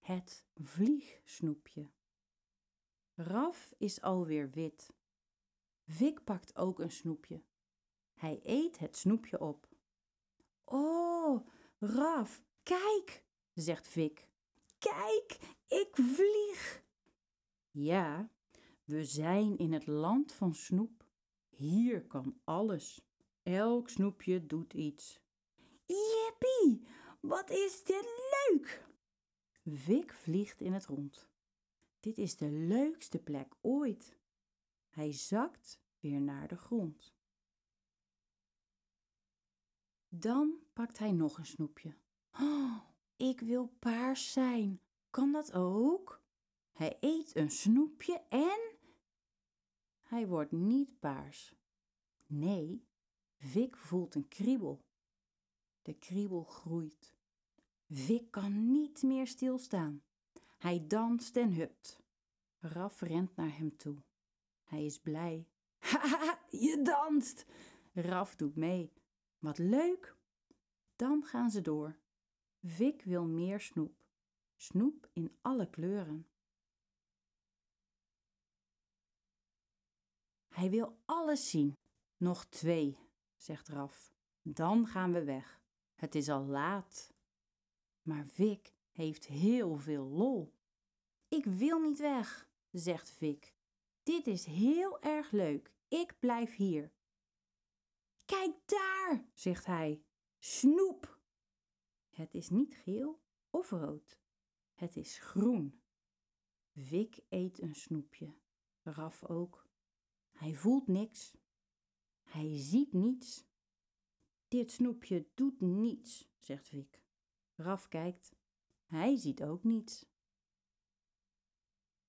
Het vliegsnoepje. Raf is alweer wit. Vik pakt ook een snoepje. Hij eet het snoepje op. Oh, Raf, kijk, zegt Vik. Kijk, ik vlieg. Ja, we zijn in het land van snoep. Hier kan alles. Elk snoepje doet iets. Jippie, wat is dit leuk! Vik vliegt in het rond. Dit is de leukste plek ooit. Hij zakt weer naar de grond. Dan pakt hij nog een snoepje. Oh, ik wil paars zijn. Kan dat ook? Hij eet een snoepje en hij wordt niet paars. Nee, Vik voelt een kriebel. De kriebel groeit. Vik kan niet meer stilstaan. Hij danst en hupt. Raf rent naar hem toe. Hij is blij. Haha, je danst! Raf doet mee. Wat leuk! Dan gaan ze door. Vik wil meer snoep. Snoep in alle kleuren. Hij wil alles zien. Nog 2, zegt Raf. Dan gaan we weg. Het is al laat. Maar Vik heeft heel veel lol. Ik wil niet weg, zegt Vik. Dit is heel erg leuk. Ik blijf hier. Kijk daar, zegt hij. Snoep. Het is niet geel of rood. Het is groen. Vik eet een snoepje. Raf ook. Hij voelt niks. Hij ziet niets. Dit snoepje doet niets, zegt Vik. Raf kijkt. Hij ziet ook niets.